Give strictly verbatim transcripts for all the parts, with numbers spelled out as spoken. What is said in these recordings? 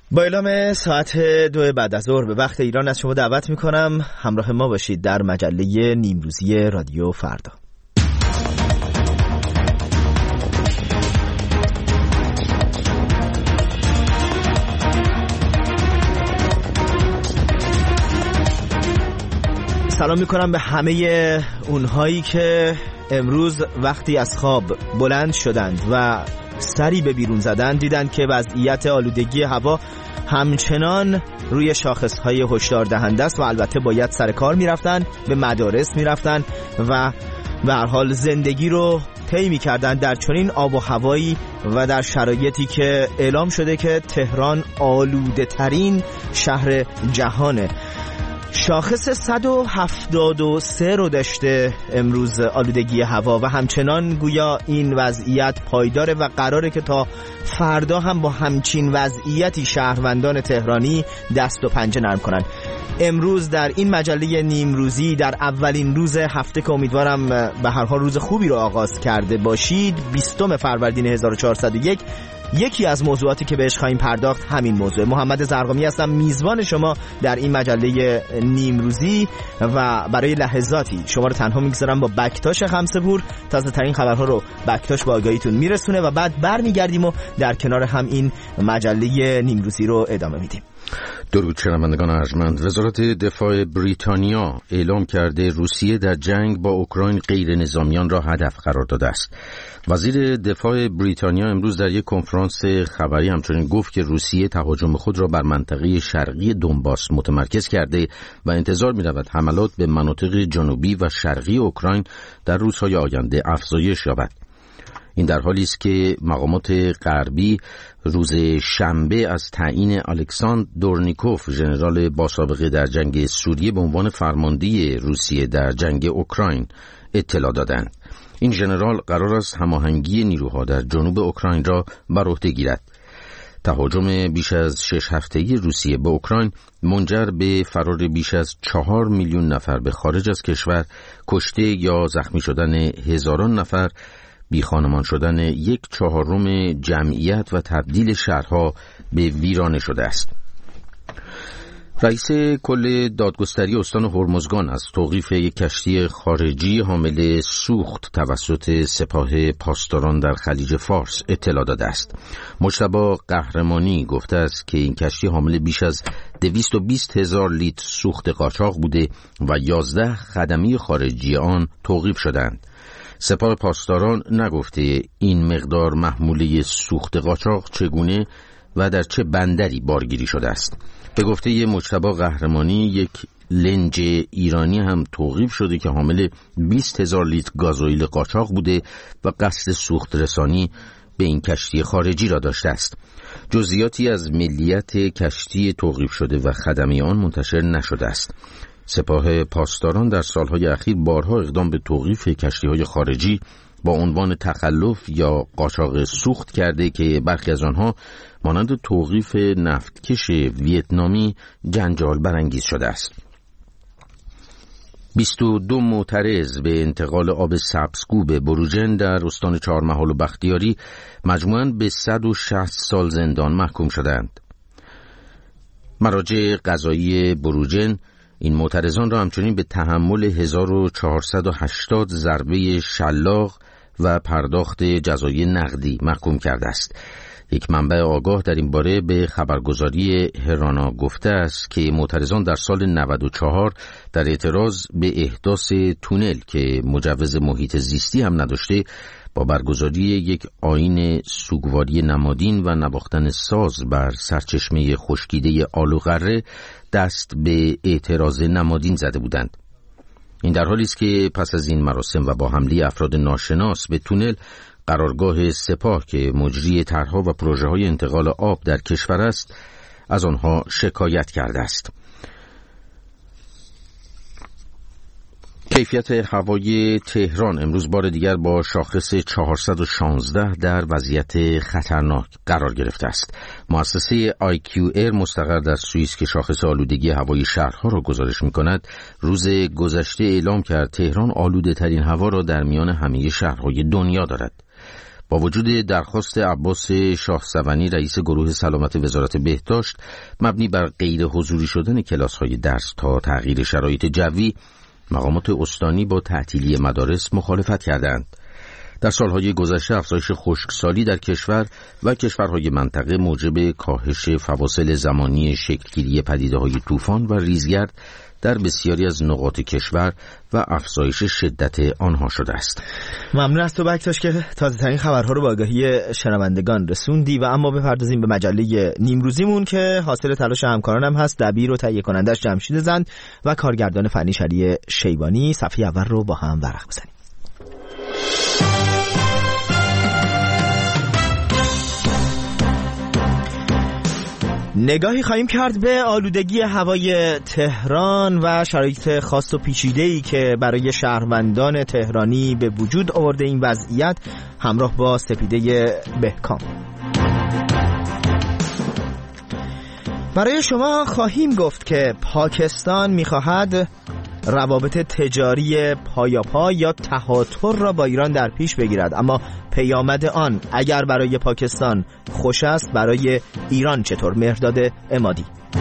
با اعلام ساعت دو بعد از ظهر به وقت ایران از شما دعوت میکنم همراه ما باشید در مجله نیمروزی رادیو فردا. سلام میکنم به همه اونهایی که امروز وقتی از خواب بلند شدند و سری به بیرون زدن دیدن که وضعیت آلودگی هوا همچنان روی شاخصهای هشدار دهنده است و البته باید سر کار میرفتن، به مدارس میرفتن و به هر حال زندگی رو طی میکردن در چنین آب و هوایی و در شرایطی که اعلام شده که تهران آلوده ترین شهر جهانه. شاخص صد و هفتاد و سه رو داشته امروز آلودگی هوا و همچنان گویا این وضعیت پایداره و قراره که تا فردا هم با همچین وضعیتی شهروندان تهرانی دست و پنجه نرم کنن. امروز در این مجله نیمروزی در اولین روز هفته که امیدوارم به هر حال روز خوبی رو آغاز کرده باشید، بیستم فروردین هزار و چهارصد و یک، یکی از موضوعاتی که بهش خواهیم پرداخت همین موضوع. محمد زرقامی هستم، میزبان شما در این مجله نیمروزی و برای لحظاتی شما رو تنها میگذارم با بکتاش خمسه‌پور. تازه ترین خبرها رو بکتاش با آگاهیتون میرسونه و بعد برمیگردیم و در کنار هم این مجله نیمروزی رو ادامه میدیم. درود شنوندگان ارجمند. وزارت دفاع بریتانیا اعلام کرده روسیه در جنگ با اوکراین غیر نظامیان را هدف قرار داده است. وزیر دفاع بریتانیا امروز در یک کنفرانس خبری همچنین گفت که روسیه تهاجم خود را بر منطقه شرقی دونباس متمرکز کرده و انتظار می‌رود حملات به مناطق جنوبی و شرقی اوکراین در روزهای آینده افزایش یابد. این در حالی است که مقامات غربی روز شنبه از تعیین الکساندر دورنیکوف، ژنرال با سابقه در جنگ سوریه، به عنوان فرمانده روسیه در جنگ اوکراین اطلاع دادند. این ژنرال قرار است هماهنگی نیروها در جنوب اوکراین را بر عهده گیرد. تهاجم بیش از شش هفته‌ای روسیه به اوکراین منجر به فرار بیش از چهار میلیون نفر به خارج از کشور، کشته یا زخمی شدن هزاران نفر، بی خانمان شدن یک چهارم جمعیت و تبدیل شهرها به ویرانه شده است. رئیس کل دادگستری استان هرمزگان از توقیف یک کشتی خارجی حامل سوخت توسط سپاه پاسداران در خلیج فارس اطلاع داده است. مجتبی قهرمانی گفته است که این کشتی حامل بیش از دویست و بیست هزار لیتر سوخت قاچاق بوده و یازده خدمه خارجی آن توقیف شدند. سپاه پاسداران نگفته این مقدار محموله سوخت قاچاق چگونه و در چه بندری بارگیری شده است. به گفته مجتبی قهرمانی، یک لنج ایرانی هم توقیف شده که حامل بیست هزار لیتر گازوئیل قاچاق بوده و قصد سوخت رسانی به این کشتی خارجی را داشته است. جزئیاتی از ملیت کشتی توقیف شده و خدمه آن منتشر نشده است. سپاه پاسداران در سالهای اخیر بارها اقدام به توقیف کشتی‌های خارجی با عنوان تخلف یا قاچاق سوخت کرده که برخی از آنها مانند توقیف نفتکش ویتنامی جنجال برانگیز شده است. بیست و دو معترض به انتقال آب سبزگو به بروجن در استان چهارمحال و بختیاری مجموعاً به صد و شصت سال زندان محکوم شدند. مراجع قضایی بروجن این معترضان را همچنین به تحمل هزار و چهارصد و هشتاد ضربه شلاق و پرداخت جزای نقدی محکوم کرده است. یک منبع آگاه در این باره به خبرگزاری هرانا گفته است که معترضان در سال نود و چهار در اعتراض به احداث تونل که مجوز محیط زیستی هم نداشته، با برگزاری یک آیین سوگواری نمادین و نواختن ساز بر سرچشمه خشکیده آلوغره دست به اعتراض نمادین زده بودند. این در حالی است که پس از این مراسم و با حمله افراد ناشناس به تونل، قرارگاه سپاه که مجری طرح‌ها و پروژه‌های انتقال آب در کشور است از آنها شکایت کرده است. کیفیت هوای تهران امروز بار دیگر با شاخص چهارصد و شانزده در وضعیت خطرناک قرار گرفته است. مؤسسه آی کیو ایر مستقر در سوئیس که شاخص آلودگی هوای شهرها را گزارش می‌کند، روز گذشته اعلام کرد تهران آلوده ترین هوا را در میان همه شهرهای دنیا دارد. با وجود درخواست عباس شاهسوانی رئیس گروه سلامت وزارت بهداشت مبنی بر غیر حضوری شدن کلاس‌های درس تا تغییر شرایط جوی، مقامات استانی با تعطیلی مدارس مخالفت کردند. در سالهای گذشته افزایش خشکسالی در کشور و کشورهای منطقه موجب کاهش فواصل زمانی شکلگیری پدیده‌های طوفان و ریزگرد در بسیاری از نقاط کشور و افزایش شدت آنها شده است. ممنون از تو بکتاش که تازه ترین خبرها رو به آگاهی شنوندگان رسوندی. و اما بپردازیم به مجله نیمروزیمون که حاصل تلاش همکارانم هست. دبیر و تهیه کنندش جمشید زند و کارگردان فنی شری شیبانی. صفحه اول رو با هم ورق بزنیم. نگاهی خواهیم کرد به آلودگی هوای تهران و شرایط خاص و پیچیده‌ای که برای شهروندان تهرانی به وجود آورده این وضعیت، همراه با سپیده بهکام. برای شما خواهیم گفت که پاکستان می‌خواهد روابط تجاری پایاپا یا تهاتر را با ایران در پیش بگیرد، اما پیامد آن اگر برای پاکستان خوش است، برای ایران چطور؟ مهرداد عمادی.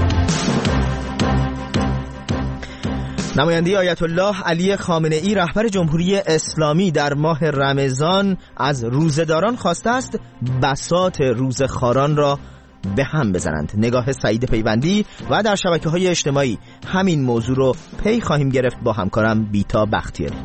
نماینده آیت الله علی خامنه ای رهبر جمهوری اسلامی در ماه رمضان از روزه‌داران خواسته است بساط روزخواران را به هم بزنند. نگاه سعید پیوندی و در شبکه‌های اجتماعی همین موضوع رو پی خواهیم گرفت با همکارم بیتا بختیاری.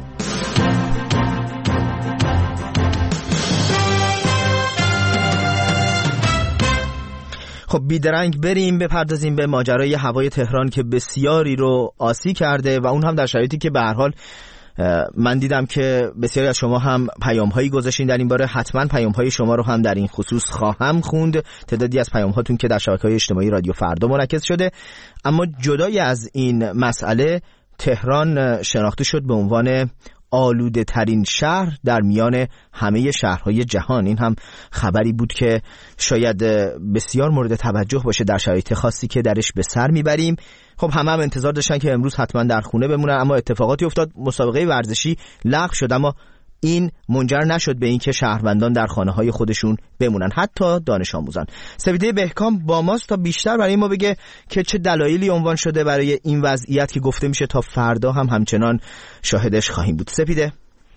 خب بیدرنگ بریم بپردازیم به ماجرای هوای تهران که بسیاری رو آسی کرده و اون هم در شرایطی که به هر حال من دیدم که بسیاری از شما هم پیام‌هایی گذاشتین در این باره. حتما پیام‌های شما رو هم در این خصوص خواهم خوند. تعدادی از پیام‌هاتون که در شبکه‌های اجتماعی رادیو فردا منعکس شده. اما جدای از این مسئله، تهران شناخته شد به عنوان آلوده ترین شهر در میان همه شهرهای جهان. این هم خبری بود که شاید بسیار مورد توجه باشه در شرایط خاصی که درش به سر میبریم. خب همه هم انتظار داشتن که امروز حتما در خونه بمونن، اما اتفاقاتی افتاد، مسابقه ورزشی لغو شد، اما این منجر نشد به اینکه شهروندان در خانه‌های خودشون بمونن، حتی دانش آموزان. سپیده بهکام با ماست تا بیشتر برای ما بگه که چه دلایلی عنوان شده برای این وضعیت که گفته میشه تا فردا هم همچنان شاهدش خواهیم بود. سپیده.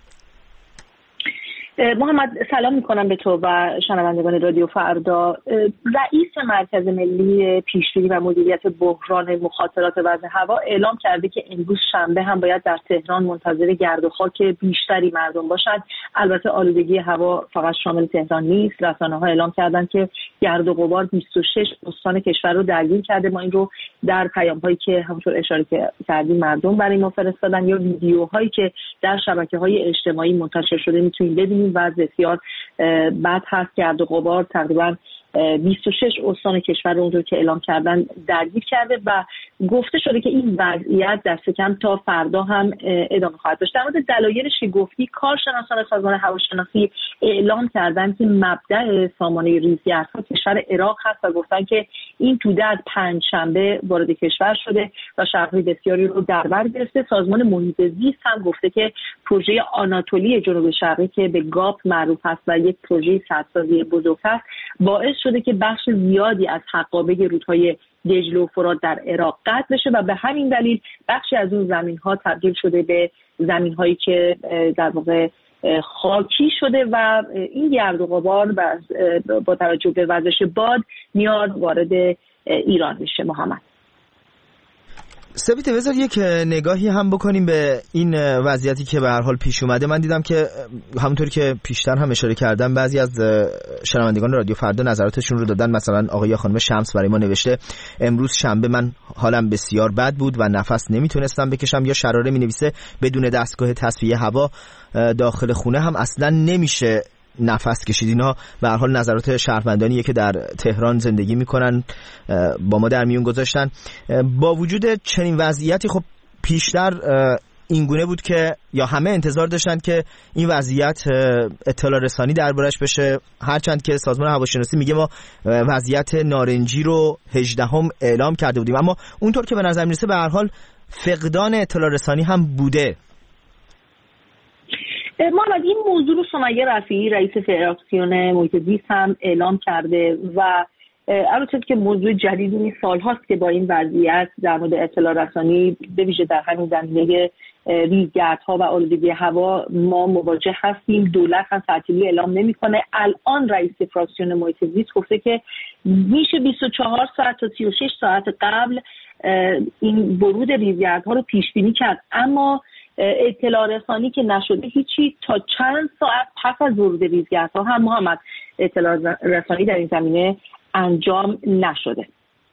محمد سلام میکنم به تو و شنوندگان رادیو فردا. رئیس مرکز ملی پیشبینی و مدیریت بحران مخاطرات وضع هوا اعلام کرده که امروز شنبه هم باید در تهران منتظر گرد و خاک بیشتری مردم باشد. البته آلودگی هوا فقط شامل تهران نیست. رسانه‌ها اعلام کردن که گرد و غبار بیست و شش استان کشور رو درگیر کرده. ما این رو در پیام‌هایی که همونطور اشاره کردیم مردم برای ما فرستادن یا ویدیوهایی که در شبکه‌های اجتماعی منتشر شده میتونید ببینید. و بسیار بد هست. گرد و غبار تقریبا بیست و شش استان کشور رو اونطور که اعلام کردن درگیر کرده و گفته شده که این وضعیت دست کم تا فردا هم ادامه خواهد داشت. در مورد دلایل شگفتی، کارشناسان سازمان هواشناسی اعلام کردن که مبدأ سامانه ریزگردها کشور عراق هست و گفتن که این توده از پنجشنبه وارد کشور شده و شهرهای بسیاری رو در بر گرفته. سازمان محیط زیست هم گفته که پروژه آناتولی جنوب شرقی که به گاپ معروف هست و یک پروژه سدسازی بزرگ است باعث شده که بخش زیادی از حقابه رودهای دجله و فرات در عراق قطع بشه و به همین دلیل بخشی از اون زمین‌ها تبدیل شده به زمین‌هایی که در واقع خاکی شده و این گرد و غبار با توجه به وزش باد میاد وارد ایران میشه. محمد سپیده بذار یک نگاهی هم بکنیم به این وضعیتی که به هر حال پیش اومده. من دیدم که همونطوری که پیشتر هم اشاره کردم بعضی از شنوندگان رادیو فردا نظراتشون رو دادن. مثلا آقای یا خانم شمس برای ما نوشته امروز شنبه من حالم بسیار بد بود و نفس نمیتونستم بکشم، یا شراره می نویسه بدون دستگاه تصفیه هوا داخل خونه هم اصلا نمیشه نفس کشید. اینا به هر حال نظرات شهروندانیه که در تهران زندگی میکنن با ما در میون گذاشتن. با وجود چنین وضعیتی خب پیشتر اینگونه بود که یا همه انتظار داشتن که این وضعیت اطلاع رسانی دربارش بشه، هرچند که سازمان هواشناسی میگه ما وضعیت نارنجی رو هجدهم اعلام کرده بودیم، اما اونطور که به نظر میرسه به هر حال فقدان اطلاع رسانی هم بوده. محمد، این موضوع رو سمیه رفیعی رئیس فدراسیون محیط زیست هم اعلام کرده و البته که موضوع جدیدی نیست، سال‌هاست که با این وضعیت در مورد اطلاع رسانی به ویژه در همین زمینه ریزگردها و آلودگی هوا ما مواجه هستیم. دولت هم تعطیلی اعلام نمی‌کنه. الان رئیس فدراسیون محیط زیست گفته که میشه بیست و چهار ساعت تا سی و شش ساعت قبل این ورود ریزگردها رو پیش بینی کرد، اما اطلاع رسانی که نشده هیچی. تا چند ساعت پس از ورود ریزگردها هم محمد اطلاع رسانی در این زمینه انجام نشده.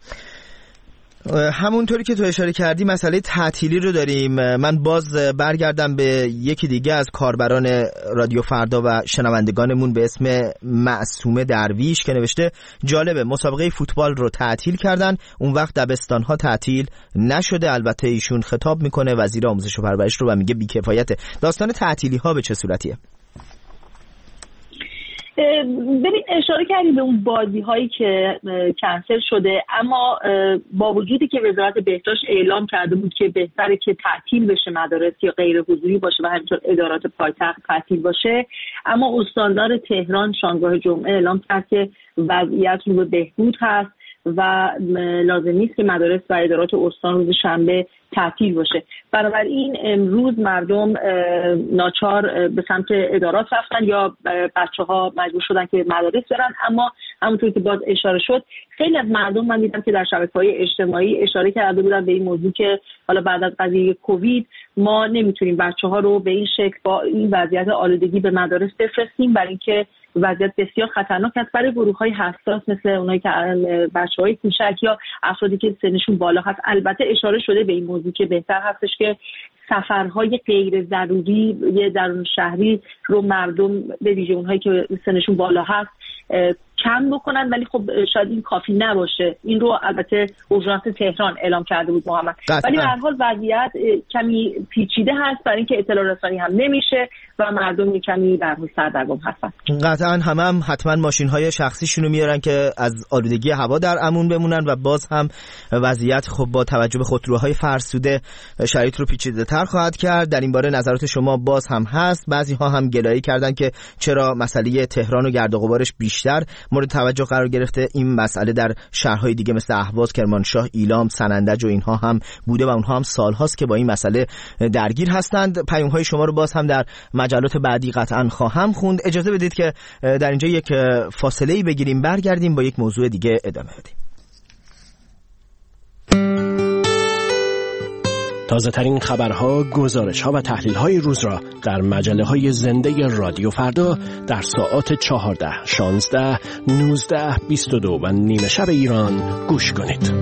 همونطوری که تو اشاره کردی مسئله تعطیلی رو داریم. من باز برگردم به یکی دیگه از کاربران رادیو فردا و شنوندگانمون به اسم معصومه درویش که نوشته جالبه مسابقه فوتبال رو تعطیل کردن، اون وقت دبستان‌ها تعطیل نشده. البته ایشون خطاب میکنه وزیر آموزش و پرورش رو و میگه بی‌کفایته. داستان تعطیلی‌ها به چه صورتیه؟ ببین، اشاره کردی به اون بازی هایی که کنسل شده، اما با وجودی که وزارت بهداشت اعلام کرده بود که بهتره که تعطیل بشه مدارس یا غیر حضوری باشه و همینطور ادارات پایتخت تعطیل باشه، اما استاندار تهران شامگاه جمعه اعلام کرد که وضعیت رو به بهبود هست و لازم نیست که مدارس و ادارات استان روز شنبه تعطیل باشه. بنابراین امروز مردم ناچار به سمت ادارات رفتن یا بچه‌ها مجبور شدن که مدارس برن. اما همونطور که باز اشاره شد، خیلی از مردم من دیدم که در شبکه‌های اجتماعی اشاره کرده بودن به این موضوع که حالا بعد از قضیه کووید ما نمیتونیم بچه‌ها رو به این شکل با این وضعیت آلودگی به مدارس بفرستیم، برای اینکه وضعیت بسیار خطرناک است برای گروه‌های حساس مثل اونایی که بچه‌های کوچک یا افرادی که سنشون بالا هست. البته اشاره شده به این موضوع که بهتر هستش که سفرهای غیر ضروری یه درون شهری رو مردم به ویژه اونهایی که سنشون بالا هست کم بکنن، ولی خب شاید این کافی نباشه. این رو البته وزارت تهران اعلام کرده بود محمد، ولی به هر حال وضعیت کمی پیچیده هست برای اینکه اطلاع رسانی هم نمیشه و مردم کمی در حال سردرگم هستن. قطعا هم هم حتما ماشین‌های شخصیشون رو میارن که از آلودگی هوا در امان بمونن و باز هم وضعیت خب با توجه به خودروهای فرسوده شرایط رو پیچیده‌تر خواهد کرد. در این باره نظرات شما باز هم هست. بعضی‌ها هم گلایه کردن که چرا مسئله تهران و گرد و غبارش بیشتر مورد توجه قرار گرفته، این مسئله در شهرهای دیگه مثل اهواز، کرمانشاه، ایلام، سنندج و اینها هم بوده و اونها هم سال‌هاست که با این مسئله درگیر هستند. پیام‌های شما رو باز هم در مجلات بعدی قطعاً خواهم خوند. اجازه بدید که در اینجا یک فاصله‌ای بگیریم، برگردیم با یک موضوع دیگه ادامه بدیم. تازه ترین خبرها، گزارش‌ها و تحلیل‌های روز را در مجله‌های زنده رادیو فردا در ساعات چهارده، شانزده، نوزده، بیست و دو و نیمه شب ایران گوش کنید.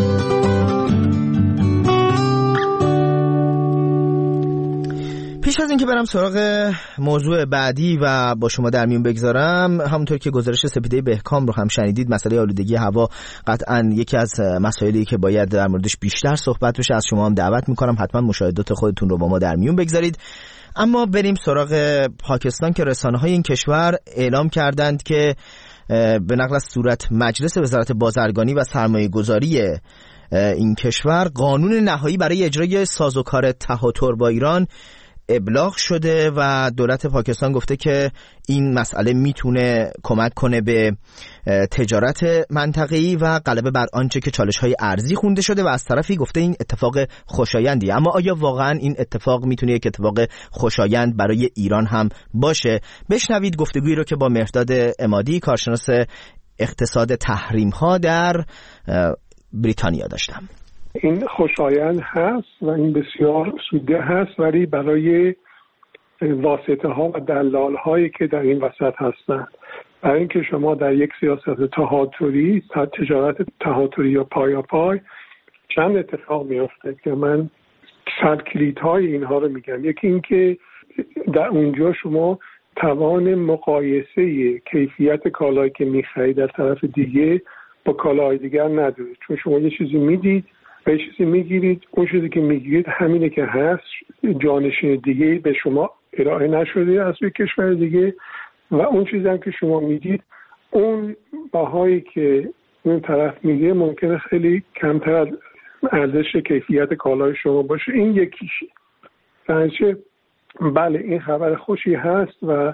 پیش از اینکه برم سراغ موضوع بعدی و با شما در میون بگذارم، همونطور که گزارش سپیده بهکام رو هم شنیدید، مسئله آلودگی هوا قطعاً یکی از مسائلی که باید در موردش بیشتر صحبت بشه. از شما هم دعوت میکنم حتما مشاهدات خودتون رو با ما در میون بگذارید. اما بریم سراغ پاکستان که رسانه‌های این کشور اعلام کردند که به نقل از صورت مجلس وزارت بازرگانی و سرمایه‌گذاری این کشور قانون نهایی برای اجرای سازوکار تهاتر با ایران ابلاغ شده و دولت پاکستان گفته که این مسئله میتونه کمک کنه به تجارت منطقه‌ای و غلبه بر آنچه که چالش‌های ارزی خونده شده و از طرفی گفته این اتفاق خوشایندی. اما آیا واقعا این اتفاق میتونه یک اتفاق خوشایند برای ایران هم باشه؟ بشنوید گفتگویی رو که با مهرداد عمادی کارشناس اقتصاد تحریم‌ها در بریتانیا داشتم. این خوشایند هست و این بسیار سوده هست، ولی برای واسطه ها و دلال هایی که در این وسط هستند. برای اینکه شما در یک سیاست تهاتری، تجارت تهاتری یا پایا پای چند اتفاق میفته که من صد کلید های اینها رو میگم. یکی اینکه در اونجا شما توان مقایسه کیفیت کالایی که میخرید در طرف دیگه با کالاهای دیگر ندارید، چون شما یه چیزی میدید و یه چیزی میگیرید، اون چیزی که میگیرید همینه که هست، جانشین دیگه به شما ارائه نشده از یک کشور دیگه و اون چیزی هم که شما میدید اون بهایی که اون طرف میگه ممکنه خیلی کمتر از ارزش کیفیت کالای شما باشه. این یکیشه. درنچه بله این خبر خوشی هست و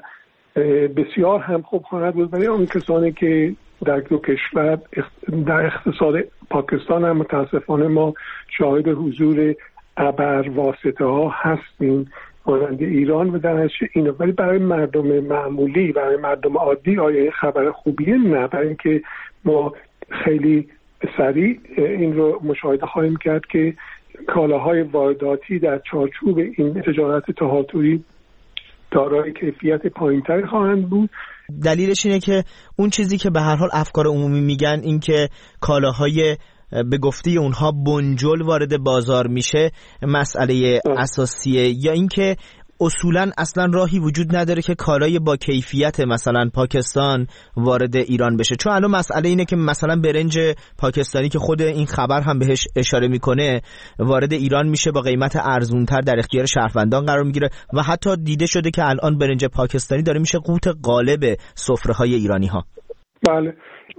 بسیار هم خوب خواهد بود برای اون کسانی که در دو کشور در اقتصاد پاکستان هم متاسفانه ما شاهد حضور ابر واسطه ها هستیم مانند ایران و در نتیجه اینا، ولی برای مردم معمولی برای مردم عادی آیا این خبر خوبیه؟ نه، برای اینکه ما خیلی سریع این رو مشاهده خواهیم کرد که کالاهای وارداتی در چارچوب این تجارت تهاتویی دارای کیفیت پایین‌تری خواهند بود. دلیلش اینه که اون چیزی که به هر حال افکار عمومی میگن این که کالاهای به گفته اونها بنجل وارد بازار میشه مسئله اساسیه، یا اینکه اصولاً اصلا راهی وجود نداره که کالای با کیفیت مثلا پاکستان وارد ایران بشه؟ چون الان مسئله اینه که مثلا برنج پاکستانی که خود این خبر هم بهش اشاره میکنه وارد ایران میشه با قیمت ارزونتر در اختیار شهروندان قرار میگیره و حتی دیده شده که الان برنج پاکستانی داره میشه قوت غالب سفره‌های ایرانی ها. بله،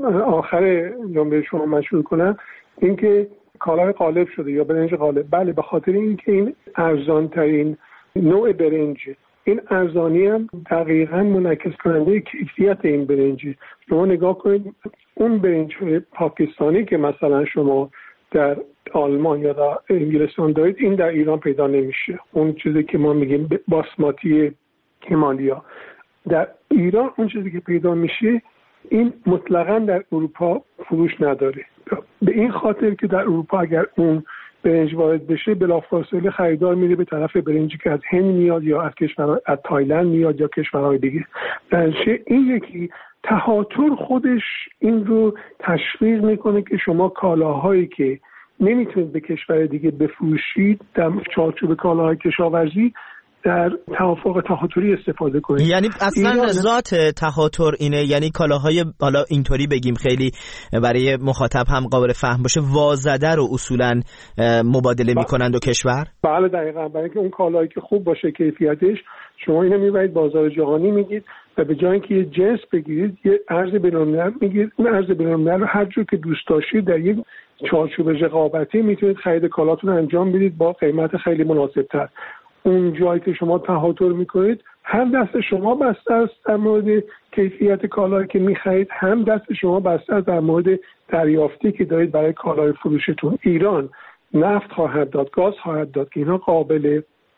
آخر جمله شما مشهور کنم اینکه کالای غالب شده یا برنج غالب، بله به خاطر اینکه این ارزان ترین نوع برنج، این ارزانی هم دقیقاً منعکس کننده کیفیت این برنج. شما نگاه کنید اون برنج پاکستانی که مثلا شما در آلمان یا در انگلستان دارید این در ایران پیدا نمیشه. اون چیزی که ما میگیم باسماتی همالیا در ایران اون چیزی که پیدا میشه این مطلقاً در اروپا فروش نداره. به این خاطر که در اروپا اگر اون برنج وارد بشه بلافاصله خریدار میره به طرف برنجی که از هند میاد یا از کشور از تایلند میاد یا کشورهای دیگه. درنچه این یکی تهاتر خودش این رو تشویق میکنه که شما کالاهایی که نمیتونید به کشور دیگه بفروشید در چارچوب کالاهای کشاورزی در توافق تهاتری استفاده کنید. یعنی اصلا ذات تهاتر اینه، یعنی کالاهای حالا اینطوری بگیم خیلی برای مخاطب هم قابل فهم باشه وازده رو اصولا مبادله میکنن دو کشور. بله دقیقاً، برای اینکه اون کالایی که خوب باشه کیفیتش شما اینو میبرید بازار جهانی میگید و به جای اینکه یه جنس بگیرید یه ارز بین‌المللی میگیرید. اون ارز بین‌المللی رو هر جور که دوست داشتید در یک چارچوب رقابتی میتونید خرید کالاتون انجام بدید با قیمت خیلی مناسب‌تر. اون جایی که شما تهاتر میکنید هم دست شما بسته است در مورد کیفیت کالایی که میخرید، هم دست شما بسته است در مورد دریافتی که دارید برای کالای فروشتون. ایران نفت خواهد داد، گاز خواهد داد که اینا قابل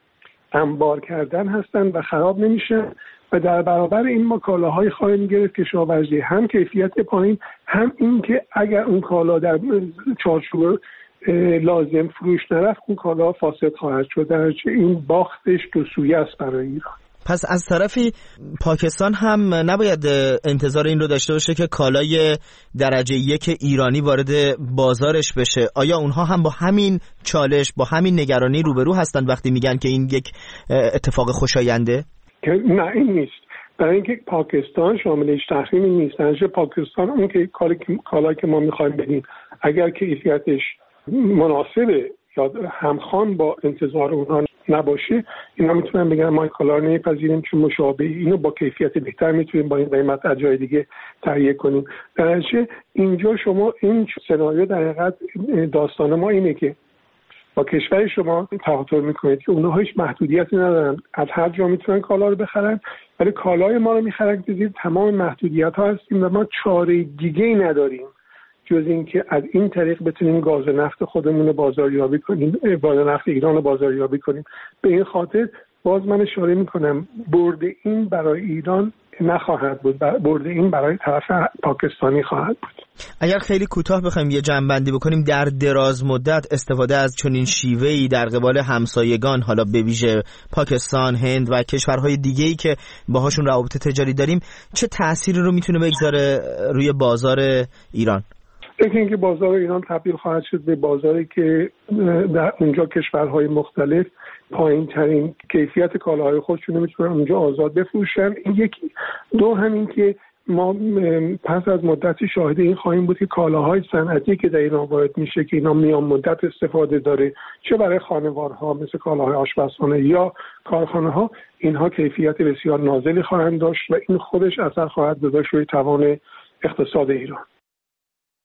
انبار کردن هستن و خراب نمیشن و در برابر این ما کالاهای خواهیم گرفت کشاورزی هم کیفیت پایین، هم این که اگر اون کالا در چارچوب لازم فروش نرفت اون کالا فاسد خواهد شد. درنچه این باختش دو سویه است برای ایران. پس از طرفی پاکستان هم نباید انتظار این رو داشته باشه که کالای درجه یک ایرانی وارد بازارش بشه. آیا اونها هم با همین چالش با همین نگرانی روبرو هستند وقتی میگن که این یک اتفاق خوشاینده؟ نه این نیست، برای اینکه پاکستان شاملش تحریمی نیست. درنچه پاکستان اون که کالایی که ما میخوایم بدیم اگر کیفیتش مناسبه یا همخوان با انتظار اونها نباشه اینا میتونن بگن ما کالا رو نمیپذیریم چون مشابه اینو با کیفیت بهتر میتونیم با این قیمت از جای دیگه تهیه کنیم. در نتیجه اینجا شما این سناریو در حقیقت داستان ما اینه که با کشور شما تهاتر میکنید که اونها هیچ محدودیتی ندارن، از هر جا میتونن کالا رو بخرن، ولی کالای ما رو میخرن که زیر تمام محدودیت ها هستیم و ما چاره دیگه ای نداریم جز این که از این طریق بتونیم گاز نفت خودمون رو بازاریابی کنیم، گاز نفت ایران رو بازاریابی کنیم. به این خاطر باز من اشاره میکنم برد این برای ایران نخواهد بود، برد این برای طرف پاکستانی خواهد بود. اگر خیلی کوتاه بخوایم یه جمع‌بندی بکنیم، در دراز مدت استفاده از چنین شیوه‌ای در قبال همسایگان، حالا به ویژه پاکستان، هند و کشورهای دیگه‌ای که باهاشون روابط تجاری داریم، چه تأثیری رو میتونه بگذاره روی بازار ایران؟ فکر اینکه بازار ایران تبدیل خواهد شد به بازاری که در اونجا کشورهای مختلف پایین ترین کیفیت کالاهای خودشون میتونن اونجا آزاد بفروشن. این یکی. دو همین که ما پس از مدتی شاهد این خواهیم بود که کالاهای صنعتی که در ایران وارد میشه که اینا میان مدت استفاده داره، چه برای خانوارها مثل کالاهای آشپزخانه یا کارخانه ها، اینها کیفیت بسیار نازلی خواهند داشت و این خودش اثر خواهد گذاشت روی توان اقتصاد ایران.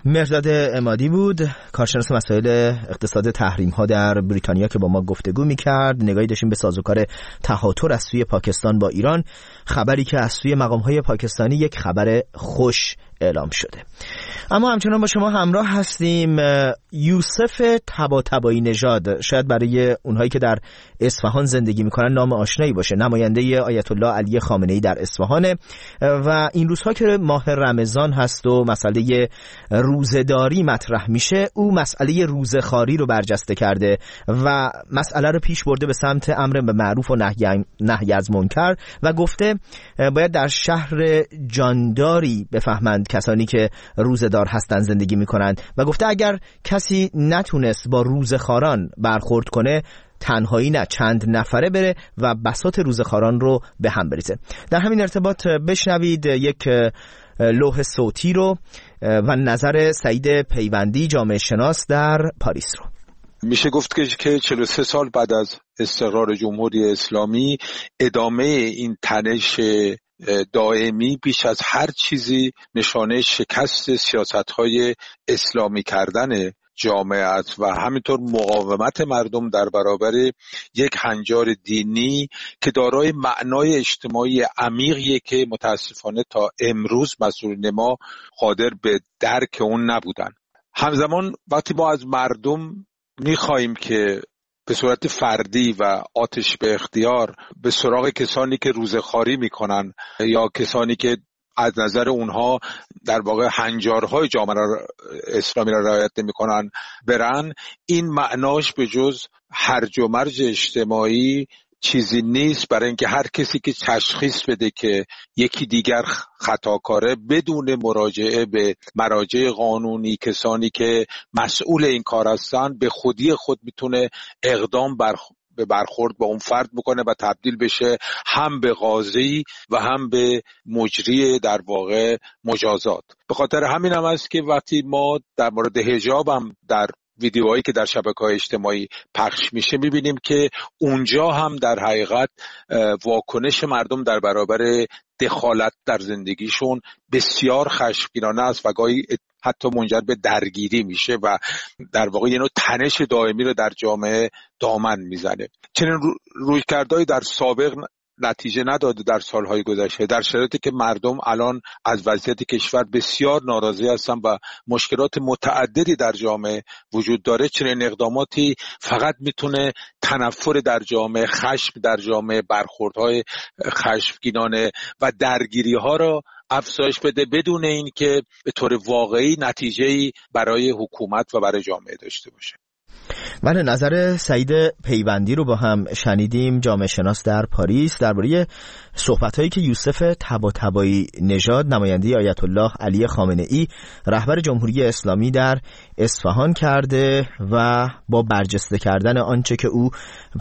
مهرداد عمادی بود، کارشناس مسائل اقتصاد تحریم ها در بریتانیا که با ما گفتگو می‌کرد. نگاهی داشتیم به سازوکار تهاتر از سوی پاکستان با ایران، خبری که از سوی مقام های پاکستانی یک خبر خوش اعلام شده. اما همچنان با شما همراه هستیم. یوسف طباطبایی نژاد، شاید برای اونهایی که در اصفهان زندگی میکنن نام آشنایی باشه، نماینده آیت الله علی خامنه‌ای در اصفهانه و این روزها که ماه رمضان هست و مسئله روزه‌داری مطرح میشه، او مسئله روزه‌خواری رو برجسته کرده و مسئله رو پیش برده به سمت امر به معروف و نهی نهی از منکر و گفته باید در شهر جانداری بفهمند کسانی که روزه‌دار هستن زندگی میکنن و گفته اگر کسی نتونست با روزه‌خواران برخورد کنه، تنهایی نه چند نفره بره و بساط روزه‌خواران رو به هم بریزه. در همین ارتباط بشنوید یک لوح صوتی رو و نظر سعید پیوندی، جامعه شناس در پاریس رو. میشه گفت که چهل و سه سال بعد از استقرار جمهوری اسلامی ادامه این تنش دائمی بیش از هر چیزی نشانه شکست سیاست‌های اسلامی کردن جامعه است و همینطور مقاومت مردم در برابر یک هنجار دینی که دارای معنای اجتماعی عمیقیه که متاسفانه تا امروز مسئولین ما قادر به درک اون نبودن. همزمان وقتی ما از مردم می‌خوایم که به صورت فردی و آتش به اختیار به سراغ کسانی که روزه‌خواری میکنن یا کسانی که از نظر اونها در واقع هنجارهای جامعه اسلامی را رعایت نمیکنن برن، این معناش به جز هرج و مرج اجتماعی چیزی نیست، برای اینکه هر کسی که تشخیص بده که یکی دیگر خطاکاره بدون مراجعه به مراجع قانونی، کسانی که مسئول این کار هستن، به خودی خود میتونه اقدام بر به برخورد با اون فرد بکنه و تبدیل بشه هم به قاضی و هم به مجری در واقع مجازات. به خاطر همین هم است که وقتی ما در مورد حجاب هم در ویدیوهایی که در شبکه‌های اجتماعی پخش میشه میبینیم که اونجا هم در حقیقت واکنش مردم در برابر دخالت در زندگیشون بسیار خشمگینانه است و گاهی حتی منجر به درگیری میشه و در واقع یه نوع تنش دائمی رو در جامعه دامن میزنه. چنین رویکردهایی در سابق نتیجه نداده در سالهای گذشته، در شرایطی که مردم الان از وضعیت کشور بسیار ناراضی هستن و مشکلات متعددی در جامعه وجود داره. چنین اقداماتی فقط میتونه تنفر در جامعه، خشم در جامعه، برخوردهای خشمگینانه و درگیری‌ها را افزایش بده بدون این که به طور واقعی نتیجه‌ای برای حکومت و برای جامعه داشته باشه. بله، نظر سعید پیوندی رو با هم شنیدیم، جامعه شناس در پاریس، درباره صحبت‌هایی که یوسف طباطبایی نژاد، نماینده آیت الله علی خامنه‌ای رهبر جمهوری اسلامی در اصفهان کرده و با برجسته کردن آنچه که او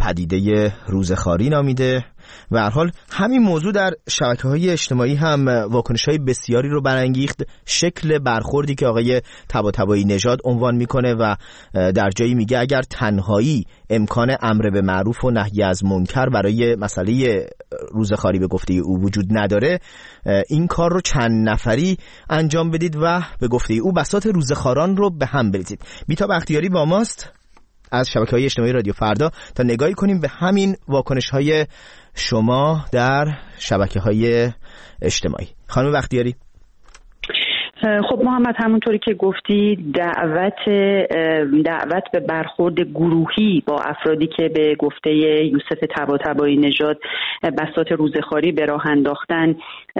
پدیده روزه‌خواری نامیده. و هر حال همین موضوع در شبکه‌های اجتماعی هم واکنش‌های بسیاری رو برانگیخت. شکل برخوردی که آقای طباطبایی نژاد عنوان میکنه و در جایی میگه اگر تنهایی امکان امر به معروف و نهی از منکر برای مسئله روزه‌خواری به گفته او وجود نداره، این کار رو چند نفری انجام بدید و به گفته او بساط روزه‌خواران رو به هم بریزید. بیتا بختیاری با ماست از شبکه‌های اجتماعی رادیو فردا تا نگاهی کنیم به همین واکنش‌های شما در شبکه‌های اجتماعی. خانم بختیاری. خب محمد، همونطوری که گفتی دعوت دعوت به برخورد گروهی با افرادی که به گفته یوسف طباطبایی نژاد بساط روزه‌خواری به راه انداختن،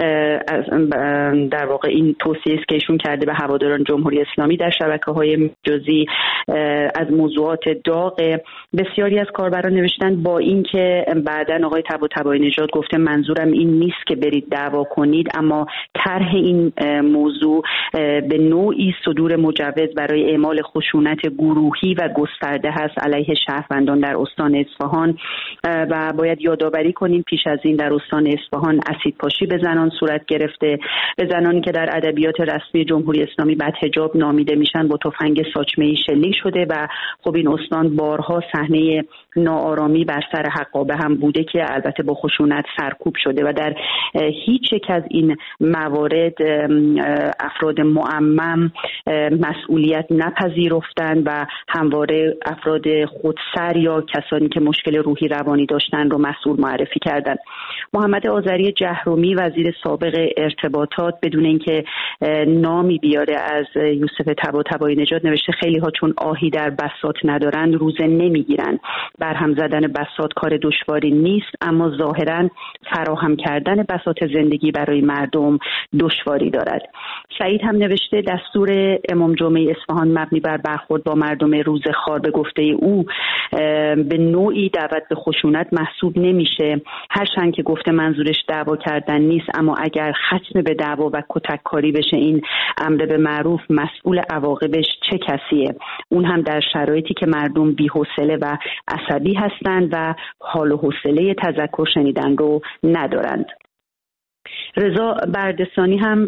در واقع این توصیه است که ایشون کرده به هواداران جمهوری اسلامی در شبکه‌های مجازی، از موضوعات داغ. بسیاری از کاربران نوشتن با اینکه بعداً آقای طباطبایی نژاد گفته منظورم این نیست که برید دعوا کنید، اما طرح این موضوع به نوعی صدور مجوز برای اعمال خشونت گروهی و گسترده هست علیه شهروندان در استان اصفهان و باید یادآوری کنیم پیش از این در استان اصفهان اسیدپاشی به زنان صورت گرفته، به زنانی که در ادبیات رسمی جمهوری اسلامی بدحجاب نامیده میشن با تفنگ ساچمه‌ای شلیک طی شده و خب این استان بارها صحنه ناآرامی بر سر حقابه هم بوده که البته با خشونت سرکوب شده و در هیچ یک از این موارد افراد معمم مسئولیت نپذیرفتند و همواره افراد خودسر یا کسانی که مشکل روحی روانی داشتن رو مسئول معرفی کردند. محمد آذری جهرومی وزیر سابق ارتباطات بدون اینکه نامی بیاره از یوسف طباطبایی نژاد نوشته خیلی ها چون آهی در بساط ندارن روزه نمیگیرن. برهم زدن بساط کار دشواری نیست، اما ظاهرا فراهم کردن بساط زندگی برای مردم دشواری دارد. سعید هم نوشته دستور امام جمعه اصفهان مبنی بر برخورد با مردم روزخوار به گفته او به نوعی دعوت به خشونت محسوب نمیشه، هرچند که گفته منظورش دعوا کردن نیست، اما اگر ختم به دعوا و کتککاری بشه این امر به معروف مسئول عواقبش چه کسیه؟ اون هم در شرایطی که مردم بی‌حوصله و عصبی هستند و حال و حوصله تذکر شنیدن رو ندارند. رضا بردستانی هم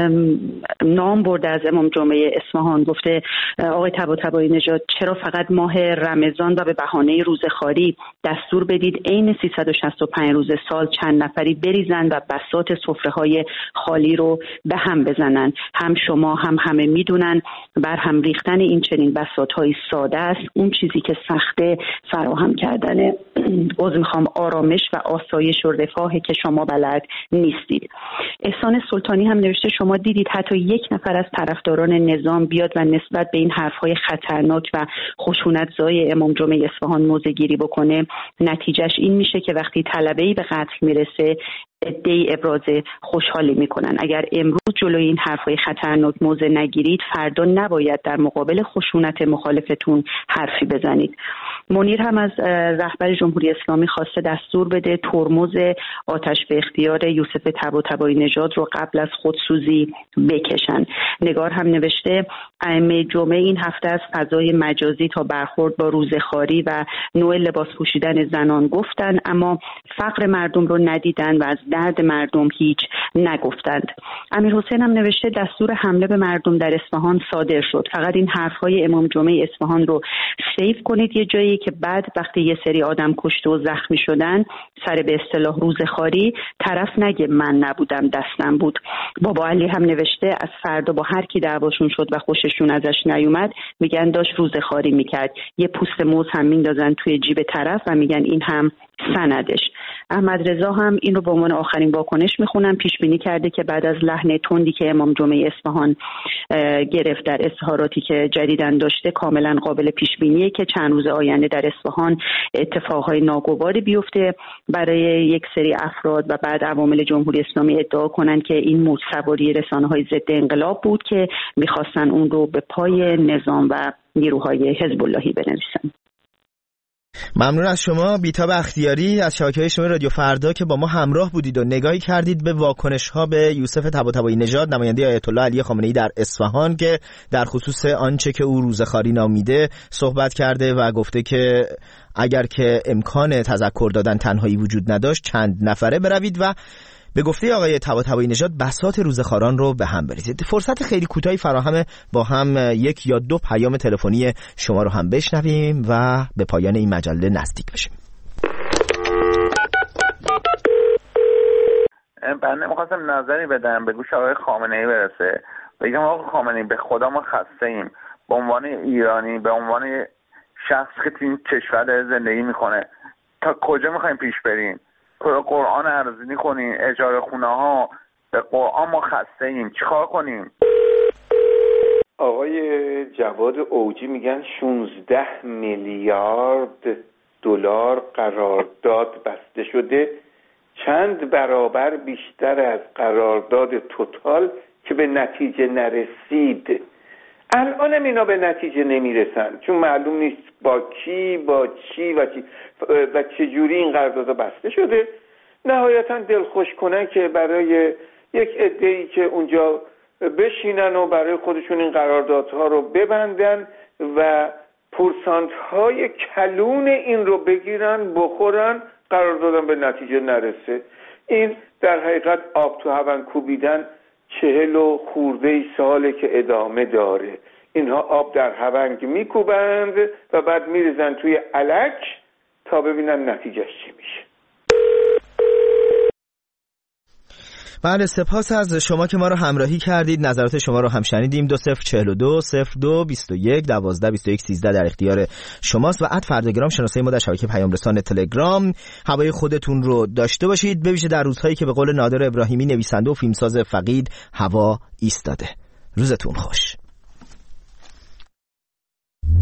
نام برده از امام جمعه اصفهان، گفته آقای طباطبایی نژاد چرا فقط ماه رمضان و به بهانه روزخواری دستور بدید عین سیصد و شصت و پنج روز سال چند نفری بریزن و بساط سفره‌های خالی رو به هم بزنن؟ هم شما هم همه میدونن بر هم ریختن این چنین بساط‌های ساده است اون چیزی که سخته فراهم کردن عذر میخوام آرامش و آسایش و رفاهی که شما بلد نیستید. احسان سلطانی هم نوشته شما دیدید حتی یک نفر از طرفداران نظام بیاد و نسبت به این حرفهای خطرناک و خشونت‌زای امام جمعه اصفهان موضع‌گیری بکنه؟ نتیجهش این میشه که وقتی طلبه‌ای به قتل میرسه عده‌ای ابراز خوشحالی میکنن. اگر امروز جلوی این حرفای خطرناک موضع نگیرید فردا نباید در مقابل خشونت مخالفتون حرفی بزنید. منیر هم از رهبر جمهوری اسلامی خواسته دستور بده ترمز آتش به اختیار یوسف طباطبایی نژاد رو قبل از خودسوزی بکشن. نگار هم نوشته ائمه جمعه این هفته از فضای مجازی تا برخورد با روزخواری و نوع لباس پوشیدن زنان گفتن، اما فقر مردم رو ندیدن و از درد مردم هیچ نگفتند. امیر حسین هم نوشته دستور حمله به مردم در اصفهان صادر شد، فقط این حرفهای امام جمعه اصفهان رو سیو کنید یه جایی که بعد وقتی یه سری آدم کشته و زخمی شدن سر به اصطلاح روزخواری طرف نگه من نبودم دستم بود. بابا علی هم نوشته از فردا با هر کی دعواشون شد و خوششون ازش نیومد میگن داشت روزخواری میکرد، یه پوست موز هم میندازن توی جیب طرف و میگن این هم سندش. احمد رضا هم این رو به عنوان آخرین واکنش میخونم، پیش بینی کرده که بعد از لحن تندی که امام جمعه اصفهان گرفت در اظهاراتی که جدیداً داشته کاملا قابل پیش بینیه که چند روز آینده در اصفهان اتفاقهای ناگواری بیفته برای یک سری افراد و بعد عوامل جمهوری اسلامی ادعا کنن که این موج سواری رسانه‌های ضد انقلاب بود که میخواستن اون رو به پای نظام و نیروهای حزب اللهی بنویسن. ممنون از شما بیتاب اختیاری از شبکه‌های اجتماعی رادیو فردا که با ما همراه بودید و نگاهی کردید به واکنش‌ها به یوسف طباطبایی نژاد نماینده آیت الله علی خامنه‌ای در اصفهان که در خصوص آنچه که او روزخواری نامیده صحبت کرده و گفته که اگر که امکان تذکر دادن تنهایی وجود نداشت چند نفره بروید و به گفته آقای طباطبایی نژاد بساط روزخواران رو به هم بریزید. فرصت خیلی کوتاهی فراهمه با هم یک یا دو پیام تلفنی شما رو هم بشنویم و به پایان این مجله نزدیک بشیم. بنده می‌خواستم نظری بدم به گوش آقای خامنه‌ای برسه. بگم آقای خامنه‌ای به خدا ما خسته ایم. به عنوان ایرانی، به عنوان شخص که تو این کشور زندگی میکنه تا کجا می‌خوایم پیش بریم؟ قرآن ارزونی کنیم، اجاره خونه ها، به قرآن ما خسته ایم، چیکار کنیم؟ آقای جواد اوجی میگن شانزده میلیارد دلار قرارداد بسته شده، چند برابر بیشتر از قرارداد توتال که به نتیجه نرسید. الان اینا به نتیجه نمیرسن چون معلوم نیست با کی، با چی و چی و چجوری این قرارداد بسته شده. نهایتا دلخوش کنن که برای یک عده‌ای که اونجا بشینن و برای خودشون این قراردادها رو ببندن و پورسانت‌های کلون این رو بگیرن بخورن، قراردادم به نتیجه نرسه. این در حقیقت آب تو هون کوبیدن چهل و خورده ای ساله که ادامه داره. اینها آب در هونگ میکوبند و بعد میریزن توی الک تا ببینن نتیجهش چی میشه. بله، سپاس از شما که ما رو همراهی کردید. نظرات شما رو هم شنیدیم. دو صفر چهل و دو صفر دو بیست و یک دوازده بیست و یک سیزده در اختیار شماست و اد فرداگرام شناسه ما در شبکه پیام رسان تلگرام. هوای خودتون رو داشته باشید، به ویژه در روزهایی که به قول نادر ابراهیمی نویسنده و فیلمساز فقید هوا ایستاده. روزتون خوش.